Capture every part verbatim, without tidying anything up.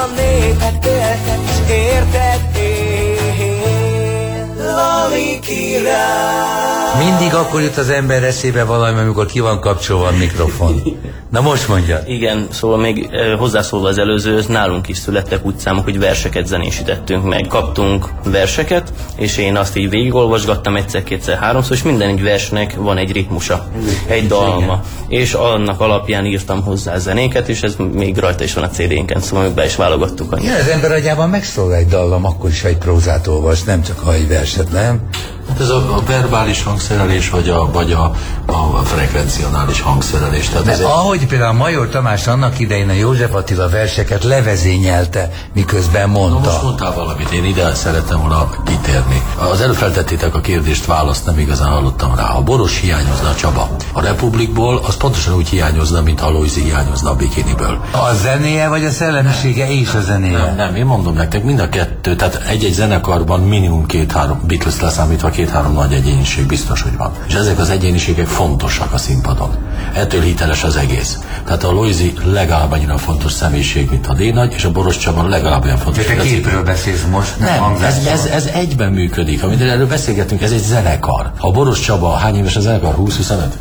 a népek éltek, s érted én, Lali király. Mindig akkor jut az ember eszébe valami, amikor ki van kapcsolva a mikrofon. Na most mondja. Igen, szóval még eh, hozzászólva az előzőhöz, nálunk is születtek úgy számok, hogy verseket zenésítettünk meg. Kaptunk verseket, és én azt így végigolvasgattam egyszer, kétszer, háromszor, és minden egy versnek van egy ritmusa, egy dalma. És annak alapján írtam hozzá zenéket, és ez még rajta is van a cé dé-nken, szóval még be is válogattuk annyit. Ja, az ember agyában megszól egy dallam, akkor is, ha egy prózát olvas, nem csak ha egy verset, nem? Hát ez a, a verbális hangszerelés, vagy a, vagy a, a frekvencionális hangszerelés. Tehát Mert ahogy például Major Tamás annak idején a József Attila verseket levezényelte, miközben mondta. Na most mondtál valamit, én ide szerettem volna kitérni. Az előbb feltettétek a kérdést, választ nem igazán hallottam rá. Ha Boros hiányozna a Csaba a Republikból, az pontosan úgy hiányozna, mint ha Lojzi hiányozna a Bikiniből. A zenéje, vagy a szellemisége és a zenéje? Nem, nem, én mondom nektek, mind a kettő, tehát egy-egy zenekarban minimum két-három, Beatles leszámítva két-három nagy egyéniség biztos, hogy van. És ezek az egyéniségek fontosak a színpadon. Ettől hiteles az egész. Tehát a Lojzi legalább annyira fontos személyiség, mint a D-nagy, és a Boros Csaba legalább olyan fontos. De te képről beszélsz most, nem, nem ez, ez, ez egyben működik. Amit erről beszélgetünk, ez egy zenekar. Ha a Boros Csaba, hány éves a zenekar? húsz-huszonöt?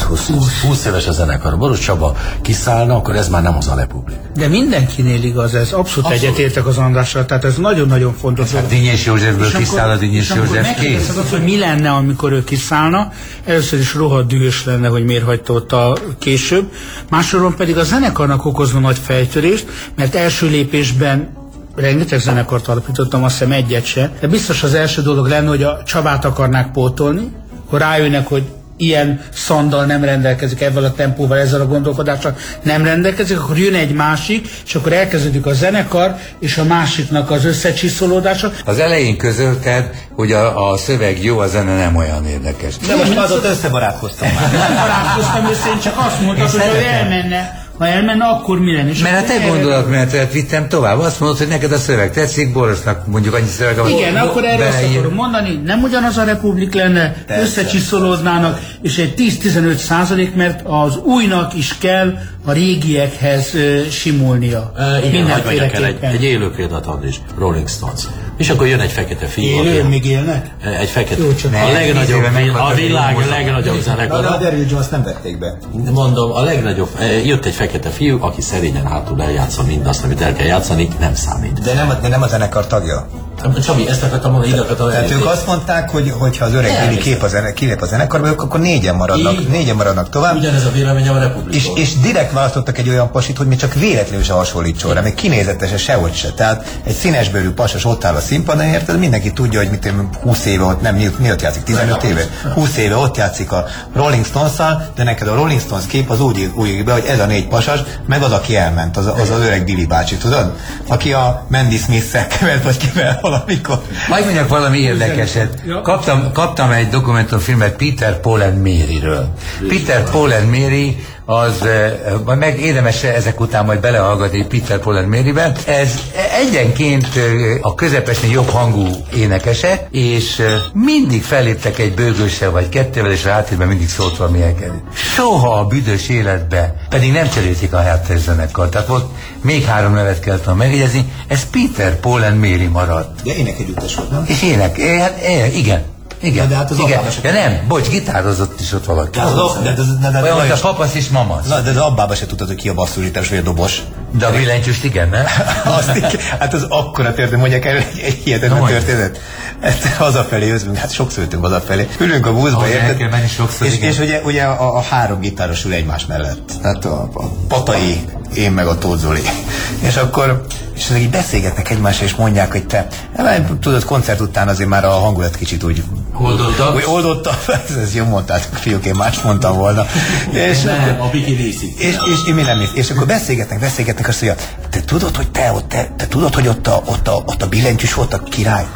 húsz éves a zenekar. A Boros Csaba kiszállna, akkor ez már nem az a Republik. De mindenkinél igaz ez. Abszolút, Abszolút. egyetértek az Andrással, tehát ez nagyon-nagyon fontos. Hát Dinnyés Józsefből kiszáll a Dinnyés József kész. Az, hogy mi lenne, amikor ő kiszállna, először is rohadt dühös lenne, hogy miért hagyta ott a később. Másodszor pedig a zenekarnak okozna nagy fejtörést, mert első lépésben rengeteg zenekart alapítottam, azt hiszem egyet se, de biztos az első dolog lenne, hogy a Csabát akarnák pótolni, akkor rájönnek, hogy ilyen szandal nem rendelkezik, ezzel a tempóval, ezzel a gondolkodással nem rendelkezik, akkor jön egy másik, és akkor elkezdődik a zenekar, és a másiknak az összecsiszolódása. Az elején közölted, hogy a, a szöveg jó, a zene nem olyan érdekes. De most azóta összebarátkoztam már. Nem barátkoztam össze, én csak azt mondtam, hogy ha elmenne, ha elmenne, akkor mi lenne? Mert a te gondolatmenetet vittem tovább. Azt mondod, hogy neked a szöveg tetszik, Borosnak mondjuk annyi szöveg, ahogy igen, akkor erre azt akarom mondani, nem ugyanaz a Republik lenne, Persze. összecsiszolódnának, és egy tíz-tizenöt százalék, mert az újnak is kell a régiekhez uh, simulnia. Uh, igen, hadd mondjak el egy, egy élő példát ad is, Rolling Stones. És akkor jön egy fekete fiú. Élő, még élnek? Egy fekete. Jó, csak a legnagyobb, a világ legnagyobb zenekar. De a Daryl Jones nem vették be. Mondom, a legnagyobb, jött egy fekete fiú, aki szerényen hátul eljátsza mindazt, amit el kell játszani, nem számít. De nem, de nem a zenekar tagja. Csabi, ezt akartam mondani, ide akartam Tehát ők azt mondták, hogy hogyha az öreg Billy kép a zene, kilép a zenekarba, ők akkor négyen maradnak, így, négyen maradnak tovább. Ugyanez a vélemény a Republikból. És, és direkt választottak egy olyan pasit, hogy még csak véletlenül se hasonlítson rá, még kinézetesen sehogy se. Tehát egy színesbőrű pasas ott áll a színpadon, érted? Mindenki tudja, hogy mit húsz éve ott, nem, mi ott játszik, tizenöt éve? húsz éve ott játszik a Rolling Stones-szal, de neked a Rolling Stones kép az úgy újik be, hogy ez a négy pasas, meg az, aki elment, az az, az öreg Billy bácsi, tudod? Aki a Mandy Smith-szel kevert, vagy kivel valamikor. Majd mondjak valami érdekeset. Kaptam, kaptam egy dokumentumfilmet Peter, Paul and Maryről. Peter, Paul and Mary az, majd meg érdemes ezek után majd belehallgatni Peter, Paul and Maryben. Ez egyenként a közepesen jobb hangú énekesek, és mindig felléptek egy bőgőssel vagy kettővel, és a háttérben mindig szólt valami elkerül. Soha a büdös életbe, pedig nem cserélték a háttérzenekar. Tehát volt még három nevet kellett megjegyezni, ez Peter, Paul and Mary maradt. De énekegyüttes volt, nem? És ének, é, hát, é, igen. Igen, de hát az igen. Ja nem, bocs, gitározott is ott valaki. Olyan, mint a papasz és mamasz. Na, de az abbába se tudtad, hogy ki a basszusgitáros vagy a dobos. De a billentyűst igen, nem? Azt, hát az akkora történet, mondják el, egy hihetetlen no, történet. Ezt hazafelé jövünk, hát sokszor jöttünk hazafelé. Ülünk a buszba, érted? Sokszor, és, és ugye, ugye a, a három gitáros ül egymás mellett. Tehát a, a Patai, én meg a Tóth Zoli. És akkor és így beszélgetnek egymással, és mondják, hogy te, tudod, koncert után azért már a hangulat kicsit úgy oldotta. Úgy oldotta, ez, ez jó mondtátok, fiúk, én más mondtam volna. És, nem, a Biki részig. És, és, és, mi nem és, és akkor beszélgetnek, beszélgetnek, azt mondja, te tudod, hogy te ott, te, te tudod, hogy ott a, ott a, ott a billentyűs volt a király?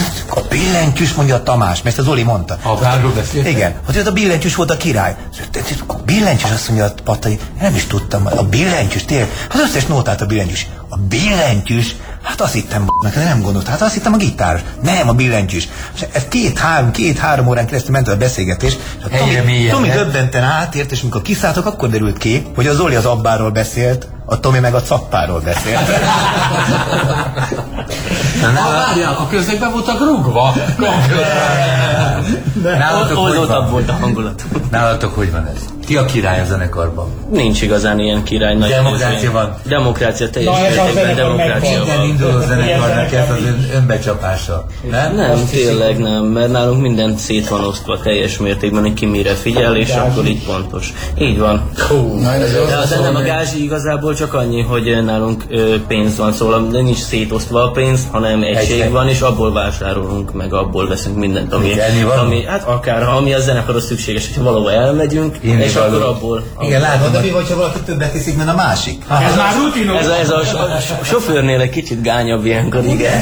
A billentyűs, mondja a Tamás, mert ezt az Zoli mondta. A várról beszéltek? Igen, hogy ott a billentyűs volt a király. A billentyűs, azt mondja a Patai, nem is tudtam, a billentyűs, tényleg, az összes nótát a billentyűs. A billentyűs, hát azt hittem, de nem gondolt, hát azt hittem a gitáros. Nem, a billentyűs. Ez két-három, két-három órán keresztül ment a beszélgetés. Tomi, Tomi döbbenten átért, és amikor kiszálltak, akkor derült ki, hogy a Zoli az Abbáról beszélt, A Tomi meg a cappáról beszélt. Na, várjál, a közékben voltak rúgva. Nálatok hogy Oldótabb van? volt a hangulat. Nálatok hogy van ez? Ki a király a zenekarban? Nincs igazán ilyen király. Nagy Demokrácia nézvény. van. Demokrácia, teljes Na, ez a mértékben zenekar demokrácia Minden van. induló zenekarnak ez az ön, önbecsapása. Nem? Nem, tényleg nem, mert nálunk minden szét van osztva teljes mértékben, hogy ki mire figyel, és akkor így pontos. Így van. De, de nem a gázsi igazából csak annyi, hogy nálunk ö, pénz van, szóval nem nincs szétosztva a pénz, hanem egység Egy- van, és abból vásárolunk, meg abból veszünk mindent, ami, Mit, ennivaló? ami hát akár, ami a zenekarhoz szükséges, hogyha valahol elmegyünk, Ennivaló. és akkor abból. Igen, látom, De mi, hogy hogyha valaki többet iszik, mint a másik? Ez már rutinos. Ez a, ez a, a sofőrnél egy kicsit gányabb ilyenkor, igen.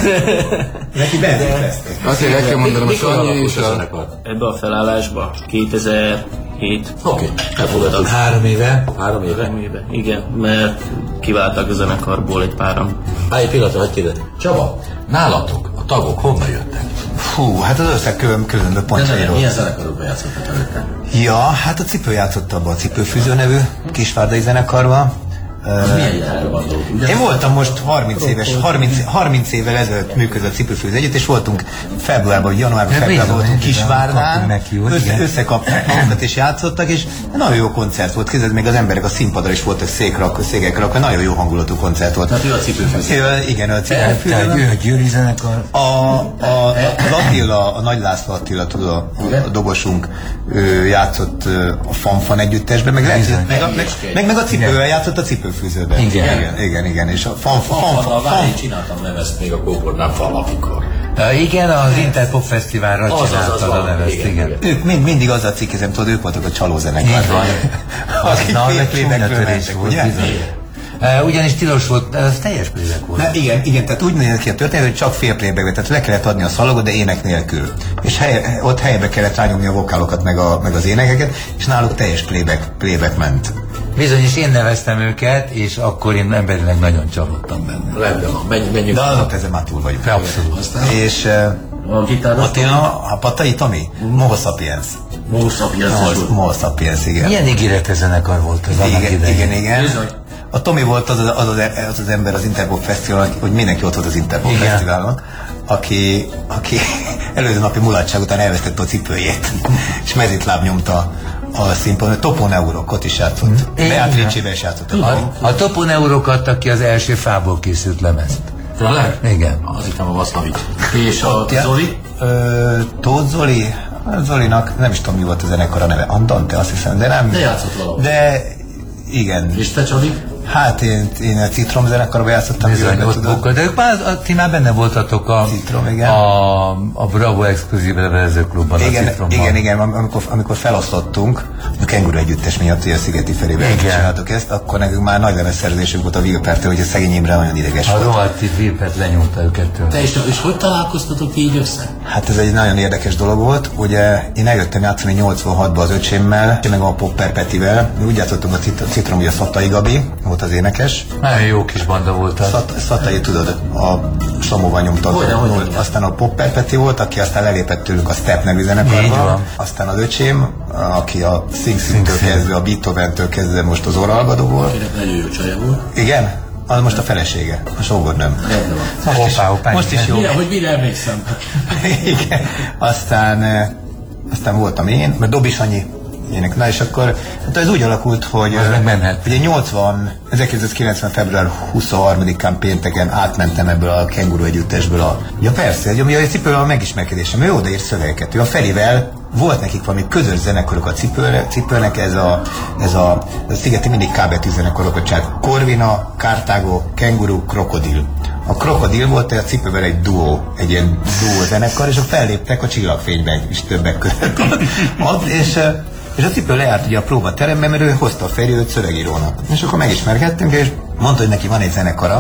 Neki benzinfeszték. Azért el kell mondanom, a Mikor Sanyi alakult és a a... zenekar? Ebbe a felállásba kétezer-hét. Oké, elfogadom. három éve. Három éve. Három éve. Igen, mert kiváltak a zenekarból egy páran. Állj egy pillanatra, hagyj kérdezni. Csaba, nálatok a tagok honnan jöttek? Fú, hát az összeg külön, különböző De nem, pontjairól. milyen zenekarokban játszottál előtte? Ja, hát a Cipő játszott abban a Cipőfűző nevű kisvárdai zenekarban. Az milyen jellegű van dolgok? Ugye? Én voltam most harminc éves, harminc, harminc évvel ezelőtt működött Cipőfűző együtt, és voltunk februárban, vagy januárban, Ja, februárban bizony, voltunk bizony, Kisvárdán, kaptunk neki, úgy, össze, igen. összekapták magukat és játszottak, és nagyon jó koncert volt. Képzeld, még az emberek a színpadra is voltak székrak, székek rakva, nagyon jó hangulatú koncert volt. Tehát ő a Cipőfűző. Ő, igen, ő a Tehát Cipőfűző. ő a Győri zenekar. A, a, az Attila, a Nagy László Attila, tudod, a, a dobosunk, ő játszott ö, a Fanfan együttesben, meg, lehet, Bizony. meg, a, meg, meg, meg a cipővel játszott a Cipőfűzőben. Igen. igen, igen, igen, és a Fanfan, Fanfannal, Fanfan, várj, én Fanfan, csináltam nevezt még a Kóbornál falakikor. Uh, igen, az Interpop Fesztiválra Az, az, az csináltad a van, nevezt, igen, igen. igen. ők mind, mindig azzal cikkezem, tudod, ők voltak a csalózenekar. Így van. Akik Na, fél egy playbackből csúnyatörés mentek, volt, ugye? bizony. Uh, ugyanis tilos volt, ez teljes playback volt. Na, igen, igen, tehát úgy nézett ki a történet, hogy csak fél playbackbe, tehát le kellett adni a szalagot, de ének nélkül. És hely, ott helybe kellett rányomni a vokálokat, meg, a, meg az énekeket, és náluk teljes playback, playback ment. Bizony, és én neveztem őket, és akkor én emberileg nagyon csalódtam benne. Rendben van, menj, menjünk. De azok ezzel már túl vagyunk. Abszolút. Aztán És uh, a gitáros. Attila, a Patai Tomi, Moho Sapiens. Mószapiac is Moho- volt. Moho Sapiens, igen. Milyen ígérete zenekar volt az annak Igen, idején? igen, igen. Bizony. A Tomi volt az az, az, az, az, az ember az Interpop Fesztiválon, hogy mindenki ott volt az Interpop Igen. Fesztiválon, aki, aki előző napi mulatság után elvesztette a cipőjét, és mezitláb nyomta a színpadon. Topon Eurok, ott is játszott. Beát Igen. Ricsivel is játszott. A, a Topon Eurók adtak ki az első fából készült lemezt. Tényleg? Igen. Az hittem a Vaszlavics. És a Ja. Zoli? Ö, Tóth Zoli? A Zolinak nem is tudom, mi volt a zenekar a neve. Andante, azt hiszem, de nem. De játszott valahol. De igen. És te, Csabi? Hát én, én a Citrom zenekarban játszottam. Bizony, Győrben, ott tudod. bukkal. De ők már, a, ti már benne voltatok a, Citrom, igen. a, a Bravo Exkluzív Levelezőklubban, a Igen, Citromban. igen, igen, amikor, amikor feloszlottunk, a Kenguru együttes miatt, hogy a Szigeti Ferébe Igen. csináltuk ezt, akkor nekünk már nagy lemezszerződésünk volt a Wilpertől, hogy a szegény Imre nagyon ideges A volt. rohadt itt Vilpet lenyomta őket tőle. Te is, és hogy találkoztatok így össze? Hát ez egy nagyon érdekes dolog volt. Ugye én eljöttem játszani nyolcvanhatban az öcsémmel, meg a Popper Petivel. Mi úgy játszottunk a Cit- Citrom, hogy a Szattai Gabi volt az énekes. Nagyon jó kis banda volt az. Szat, Szattai, tudod, a Samóval nyomta. Hogyne, a- hogyne. Aztán a Popper Peti volt, aki aztán lelépett tőlük a Step nevű Így zenekarba. van. Aztán az öcsém, aki a Sing Sing-től Sing. kezdve, a Beethoven-től kezdve most az Oralgadó volt. Akinek nagyon jó csaja volt. Igen? Az most a felesége, a sógornőm. Rendben van. Most is, Hoppá, hoppá, most is jó. Mire, hogy mire emlékszem? Igen. Aztán, eh, aztán voltam én, mert Dobi Sanyi ének. Na és akkor hát ez úgy alakult, hogy, Az eh, meg menhet. ugye nyolcvan, ezerkilencszázkilencven. február huszonharmadikán pénteken átmentem ebből a Kenguru együttesből a... Ja persze, hogy a cipővel a megismerkedésem, ő odaírt szövegeket. Ő a Ferivel volt nekik valami közös zenekarok a cipőre, cipőnek, ez a, ez a, a Szigeti mindig K betű zenekarokat csinált. Corvina, Cartago, Kenguru, Krokodil. A Krokodil volt a cipővel egy duó, egy ilyen duó zenekar, és akkor felléptek a Csillagfényben is többek között. Ott, és, eh, és a cipő lejárt ugye a próbateremben, mert ő hozta a Feri őt szövegírónak. És akkor megismerkedtünk, és mondta, hogy neki van egy zenekara,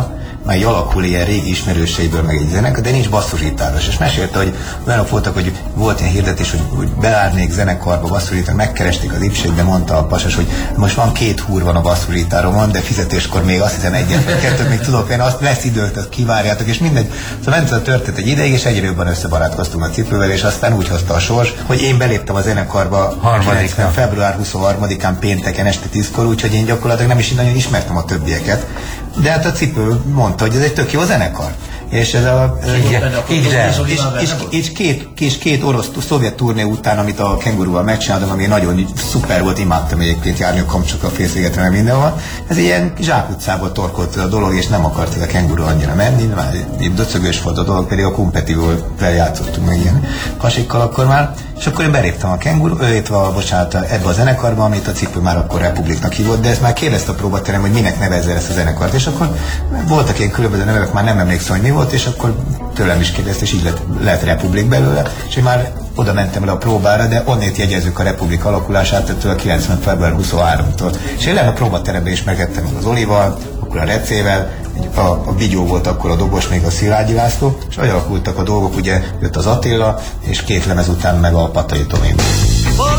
már alakul ilyen régi ismerőseiből meg egy zenekar, de nincs basszusgitáros. És mesélte, hogy olyanok voltak, hogy volt ilyen hirdetés, hogy, hogy beárnék zenekarba basszusgitáron, megkeresték az ipségbe, mondta a pasas, hogy most van két húr van a basszusgitáromon, de fizetéskor még azt hiszem egyet vagy kettőt még tudok venni, azt lesz időt, azt kivárjátok, és mindegy. Szóval ment a történet egy ideig, és egyre jobban összebarátkoztunk a Cipővel, és aztán úgy hozta a sors, hogy én beléptem a zenekarba kilencven február huszonharmadikán pénteken este tízkor, úgyhogy én gyakorlatilag nem is nagyon ismertem a többieket. De hát a Cipő mondta, hogy ez egy tök jó zenekar. És ez a... És, és, és, és, két, és két orosz szovjet turné után, amit a Kengurúval megcsináltam, ami nagyon szuper volt, imádtam egyébként járni a Kamcsukra, Félszigetre, meg mindenhol. Ez ilyen zsákutcából torkolt a dolog, és nem akart a Kenguru annyira menni, már döcögős volt a dolog, pedig a Kompetívól feljátszottunk meg ilyen kasikkal akkor már. És akkor én beléptem a Kenguru, illetve a, bocsánat, ebbe a zenekarba, amit a Cipő már akkor Republiknak hívott, de ezt már kérdezte a próbaterem, hogy minek nevezze ezt a zenekart. És akkor voltak ilyen különböző nevek, már nem emlékszem, hogy mi volt, és akkor tőlem is kérdezte, és így lett, lett Republik belőle, és én már oda mentem le a próbára, de onnét jegyezzük a Republik alakulását, ettől a kilencven február huszonharmadiktól. És én le a próbaterembe ismerkedtem meg az Olival, akkor a Recével, a, a Bigyó volt akkor a dobos, még a Szilágyi László, és alakultak a dolgok, ugye jött az Attila, és két lemez után meg a Pattai Tomi.